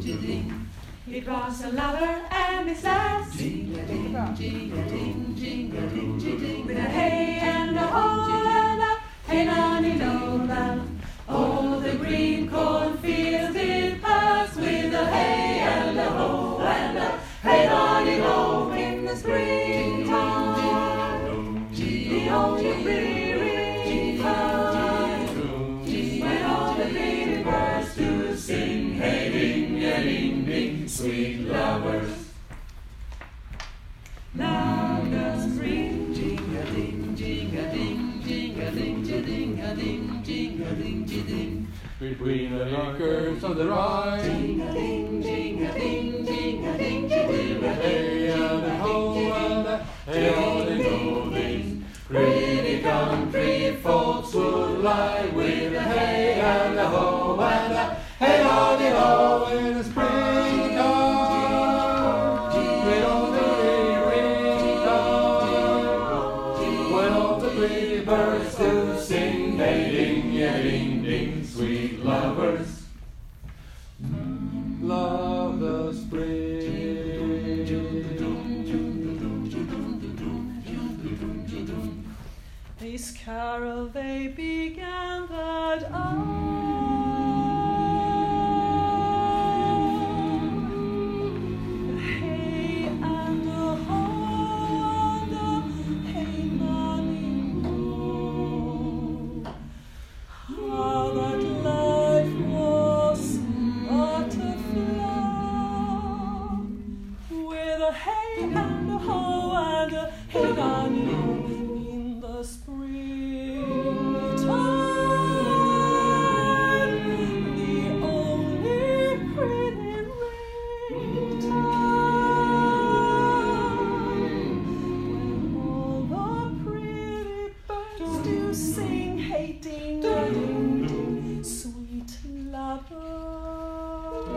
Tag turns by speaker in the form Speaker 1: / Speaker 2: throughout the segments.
Speaker 1: It was a lover and his lass, jing-a-ding, with a hey and a ho and a hey nonny no. All the green cornfields did pass with a hey and a ho and a hey nonny no in the springtime. The only pretty time when all the pretty birds do sing, hey ding-a-ding-ding, sweet lovers. Now the spring, jing-a-ding, jing-a-ding, jing-a-ding, jing-a-ding, jing-a-ding, jing-a-ding.
Speaker 2: Between the acres of the rye,
Speaker 1: Jing-a-ding, jing-a-ding, jing-a-ding, jing-a-ding,
Speaker 2: with a hey and a ho and a hey on the go-ding. Pretty country folks would lie with a hey and a ho and a hey on the ho in the springtime. With all the when all the pretty birds do sing, hey ding-a-ding-ding, sweet lovers, love the spring.
Speaker 1: This carol they began that hey and a ho and a hey nonny no. How that life was but a flower, with a hey and a ho and a hey nonny no in the springtime. The only pretty ringtime when all the pretty birds do sing, hey ding ding ding, sweet lovers,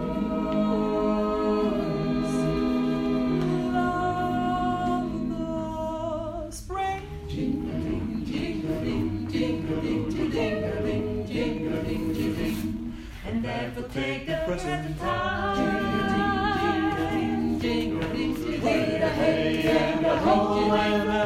Speaker 1: love the spring. Jing-a-ding, jing-a-ding, jing-a-ding, jing-a-ding, jing-a-ding, jing-a-ding. And never take the present time. Jing-a-ding, jing-a-ding, jing-a-ding, with a hey and a ho and a